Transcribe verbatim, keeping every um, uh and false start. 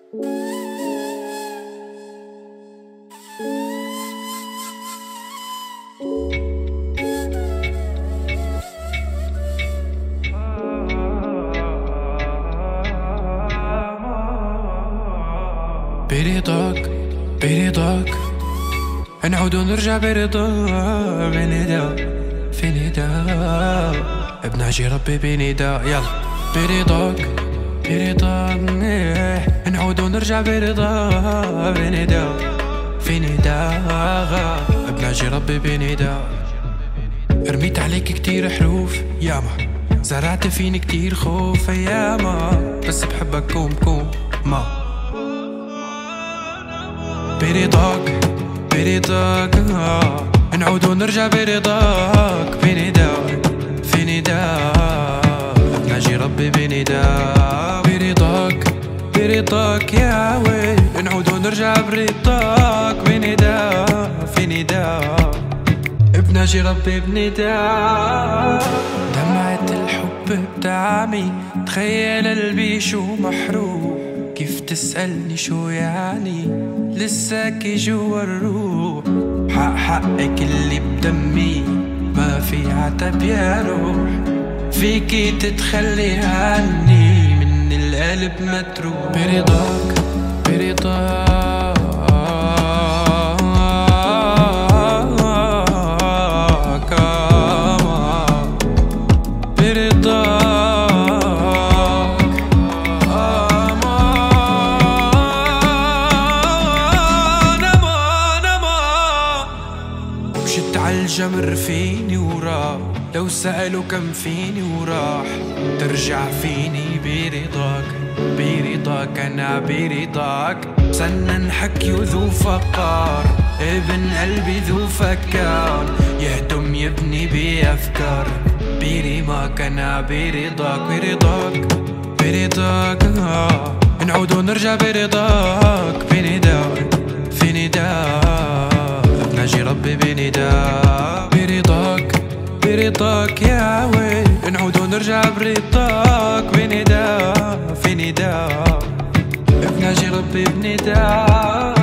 برضاك برضاك نعود ونرجع برضاك بنداء في نداء بنعجي ربي بنداء يلا برضاك برضاك نعود ونرجع برضاك بنداء في نداء بنعجي ربي بنداء رميت عليك كتير حروف ياما زرعت فيني كتير خوف ياما بس بحبك كوم كوم ما برضاك برضاك نعود ونرجع برضاك في نداء في نداء ناجي ربي بنداء برضاك برضاك يا ويل نعود ونرجع برضاك بنداء في نداء بناجي ربي بنداء دمعة الحب بتعمي تخيل قلبي شو محروق كيف تسألني شو يعني لساكي جوا الروح حق حقك اللي بدمي ما في عتب يا روح فيكي تتخلي عني من القلب متروح برضاك برضاك برضاك عالجمر فيني وراح لو سألوا كم فيني وراح ترجع فيني برضاك برضاك أنا برضاك مسنن حكي وذو فقار ابن قلبي ذو فكار يهدم يبني بأفكار برضاك أنا برضاك برضاك برضاك نعود ونرجع برضاك بنداء في نداء ناجي ربي بنداء برضاك برضاك يا ويل نعود ونرجع برضاك بنداء في نداء بناجي ربي بنداء